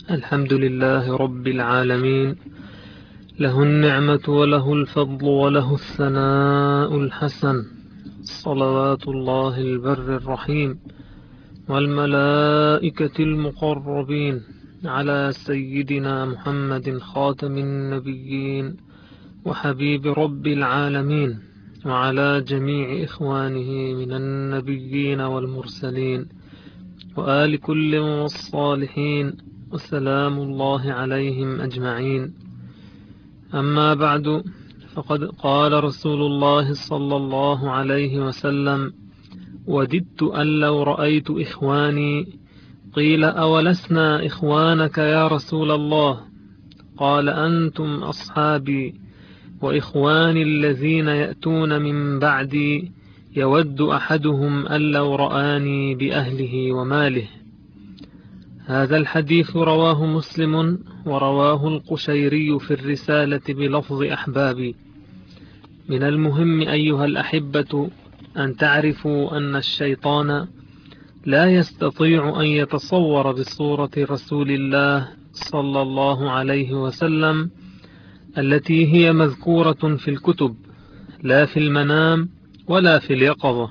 الحمد لله رب العالمين، له النعمة وله الفضل وله الثناء الحسن، صلوات الله البر الرحيم والملائكة المقربين على سيدنا محمد خاتم النبيين وحبيب رب العالمين، وعلى جميع إخوانه من النبيين والمرسلين وآل كل والصالحين، وسلام الله عليهم أجمعين. أما بعد، فقد قال رسول الله صلى الله عليه وسلم: وددت أن لو رأيت إخواني. قيل: أولسنا إخوانك يا رسول الله؟ قال: أنتم أصحابي وإخواني الذين يأتون من بعدي، يود أحدهم أن لو رآني بأهله وماله. هذا الحديث رواه مسلم ورواه القشيري في الرسالة بلفظ أحبابي. من المهم أيها الأحبة أن تعرفوا أن الشيطان لا يستطيع أن يتصور بصورة رسول الله صلى الله عليه وسلم التي هي مذكورة في الكتب، لا في المنام ولا في اليقظة.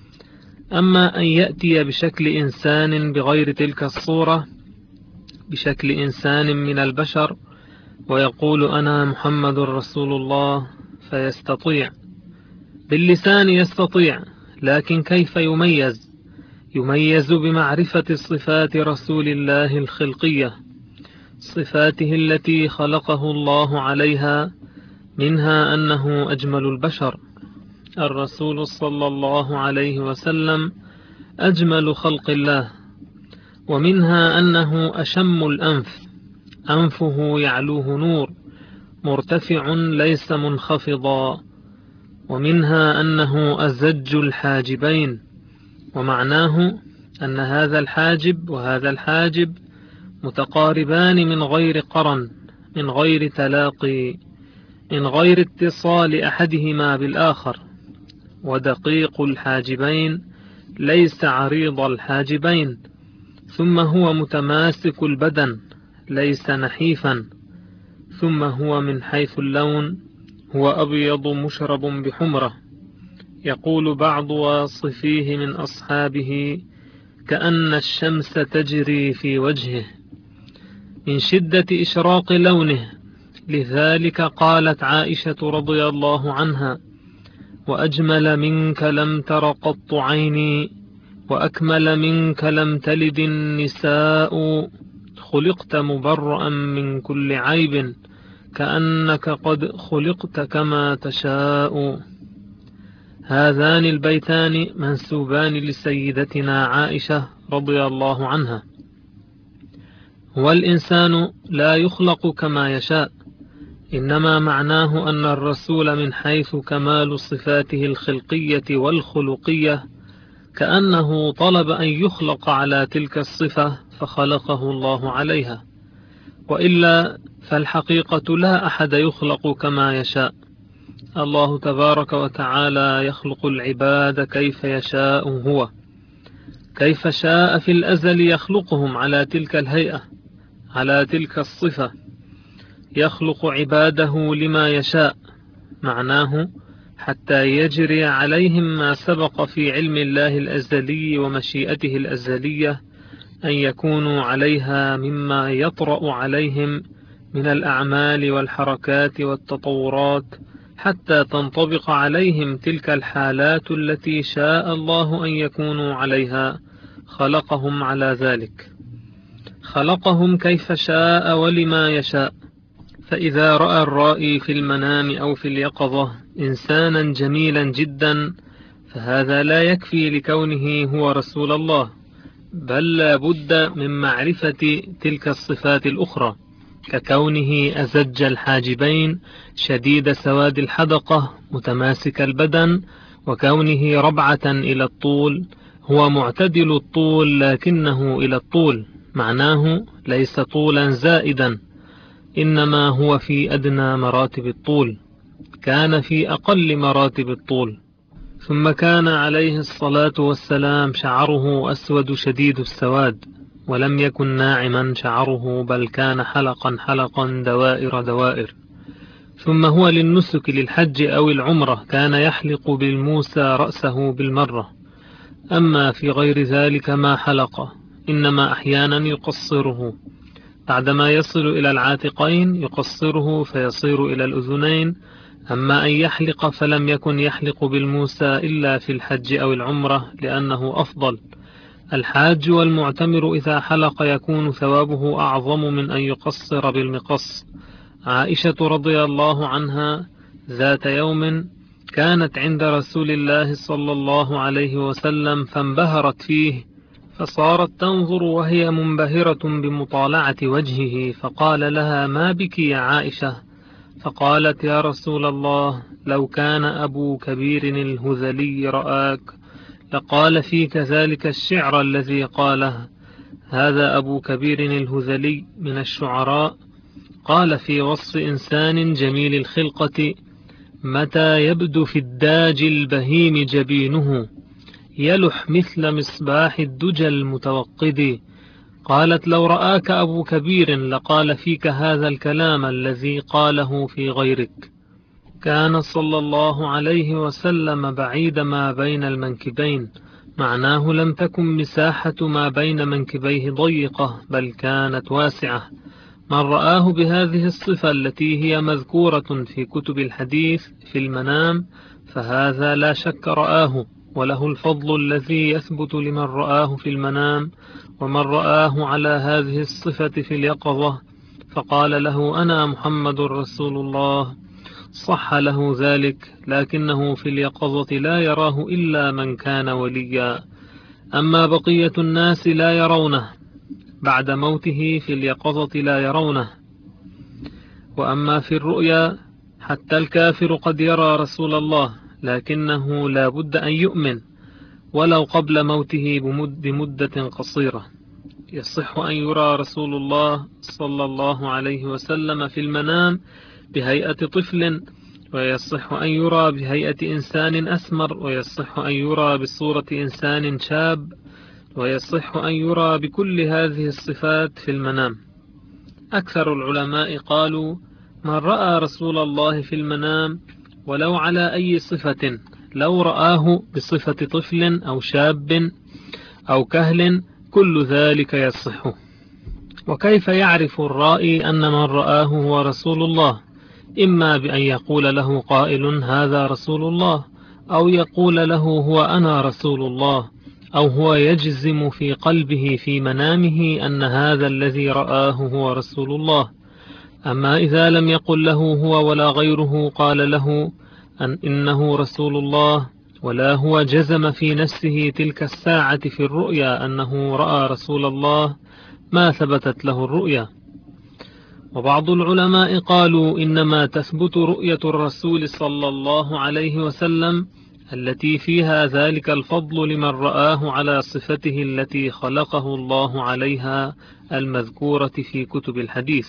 أما أن يأتي بشكل إنسان بغير تلك الصورة، بشكل إنسان من البشر، ويقول: أنا محمد رسول الله، فيستطيع باللسان، يستطيع، لكن كيف يميز؟ يميز بمعرفة صفات رسول الله الخلقية، صفاته التي خلقه الله عليها، منها أنه أجمل البشر. الرسول صلى الله عليه وسلم أجمل خلق الله، ومنها أنه أشم الأنف، أنفه يعلوه نور مرتفع ليس منخفضا، ومنها أنه أزج الحاجبين، ومعناه أن هذا الحاجب وهذا الحاجب متقاربان من غير قرن، من غير تلاقي، من غير اتصال أحدهما بالآخر. ودقيق الحاجبين ليس عريض الحاجبين، ثم هو متماسك البدن ليس نحيفا، ثم هو من حيث اللون هو أبيض مشرب بحمرة. يقول بعض واصفيه من أصحابه: كأن الشمس تجري في وجهه من شدة إشراق لونه. لذلك قالت عائشة رضي الله عنها: وأجمل منك لم تر قط عيني، وأكمل منك لم تلد النساء، خلقت مبرأ من كل عيب، كأنك قد خلقت كما تشاء. هذان البيتان منسوبان لسيدتنا عائشة رضي الله عنها. والإنسان لا يخلق كما يشاء، إنما معناه أن الرسول من حيث كمال صفاته الخلقية والخلقية كأنه طلب أن يخلق على تلك الصفة فخلقه الله عليها، وإلا فالحقيقة لا أحد يخلق كما يشاء. الله تبارك وتعالى يخلق العباد كيف يشاء هو، كيف شاء في الأزل يخلقهم على تلك الهيئة، على تلك الصفة. يخلق عباده لما يشاء، معناه حتى يجري عليهم ما سبق في علم الله الأزلي ومشيئته الأزلية أن يكونوا عليها مما يطرأ عليهم من الأعمال والحركات والتطورات، حتى تنطبق عليهم تلك الحالات التي شاء الله أن يكونوا عليها. خلقهم على ذلك، خلقهم كيف شاء ولما يشاء. فإذا رأى الرائي في المنام أو في اليقظة إنسانا جميلا جدا، فهذا لا يكفي لكونه هو رسول الله، بل لا بد من معرفة تلك الصفات الأخرى، ككونه أزج الحاجبين، شديد سواد الحدقة، متماسك البدن، وكونه ربعة إلى الطول، هو معتدل الطول لكنه إلى الطول، معناه ليس طولا زائدا، إنما هو في أدنى مراتب الطول، كان في أقل مراتب الطول. ثم كان عليه الصلاة والسلام شعره أسود شديد السواد، ولم يكن ناعما شعره، بل كان حلقا حلقا دوائر دوائر. ثم هو للنسك للحج أو العمرة كان يحلق بالموسى رأسه بالمرة. أما في غير ذلك ما حلق، إنما أحيانا يقصره، بعدما يصل إلى العاتقين يقصره فيصير إلى الأذنين. أما أن يحلق فلم يكن يحلق بالموسى إلا في الحج أو العمرة لأنه أفضل. الحاج والمعتمر إذا حلق يكون ثوابه أعظم من أن يقصر بالمقص. عائشة رضي الله عنها ذات يوم كانت عند رسول الله صلى الله عليه وسلم فانبهرت فيه، فصارت تنظر وهي منبهرة بمطالعة وجهه، فقال لها: ما بك يا عائشة؟ فقالت: يا رسول الله، لو كان أبو كبير الهذلي رآك لقال فيك ذلك الشعر الذي قاله. هذا أبو كبير الهذلي من الشعراء، قال في وصف إنسان جميل الخلقة: متى يبدو في الداج البهيم جبينه يلح مثل مصباح الدجى المتوقد. قالت: لو رآك أبو كبير لقال فيك هذا الكلام الذي قاله في غيرك. كان صلى الله عليه وسلم بعيد ما بين المنكبين، معناه لم تكن مساحة ما بين منكبيه ضيقة، بل كانت واسعة. من رآه بهذه الصفة التي هي مذكورة في كتب الحديث في المنام فهذا لا شك رآه، وله الفضل الذي يثبت لمن رآه في المنام. ومن رآه على هذه الصفة في اليقظة فقال له: أنا محمد رسول الله، صح له ذلك، لكنه في اليقظة لا يراه إلا من كان وليا. أما بقية الناس لا يرونه، بعد موته في اليقظة لا يرونه. وأما في الرؤيا حتى الكافر قد يرى رسول الله، لكنه لا بد أن يؤمن ولو قبل موته بمدة قصيرة. يصح أن يرى رسول الله صلى الله عليه وسلم في المنام بهيئة طفل، ويصح أن يرى بهيئة إنسان أسمر، ويصح أن يرى بصورة إنسان شاب، ويصح أن يرى بكل هذه الصفات في المنام. أكثر العلماء قالوا: من رأى رسول الله في المنام ولو على أي صفة، لو رآه بصفة طفل أو شاب أو كهل، كل ذلك يصح. وكيف يعرف الرائي أن من رآه هو رسول الله؟ إما بأن يقول له قائل: هذا رسول الله، أو يقول له: هو أنا رسول الله، أو هو يجزم في قلبه في منامه أن هذا الذي رآه هو رسول الله. أما إذا لم يقل له هو ولا غيره قال له إنه رسول الله، ولا هو جزم في نفسه تلك الساعة في الرؤيا أنه رأى رسول الله، ما ثبتت له الرؤيا. وبعض العلماء قالوا: إنما تثبت رؤية الرسول صلى الله عليه وسلم التي فيها ذلك الفضل لمن رآه على صفته التي خلقه الله عليها المذكورة في كتب الحديث.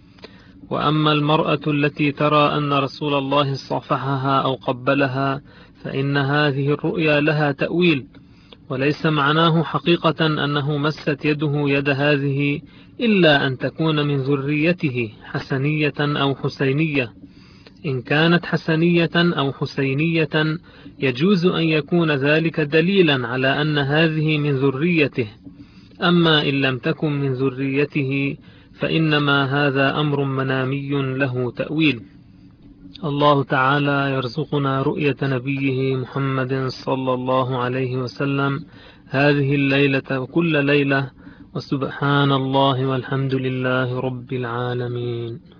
وأما المرأة التي ترى أن رسول الله صافحها أو قبلها فإن هذه الرؤيا لها تأويل، وليس معناه حقيقة أنه مست يده يد هذه، إلا أن تكون من ذريته حسنية أو حسينية. إن كانت حسنية أو حسينية يجوز أن يكون ذلك دليلا على أن هذه من ذريته. أما إن لم تكن من ذريته فإنما هذا أمر منامي له تأويل. الله تعالى يرزقنا رؤية نبيه محمد صلى الله عليه وسلم هذه الليلة وكل ليلة، وسبحان الله والحمد لله رب العالمين.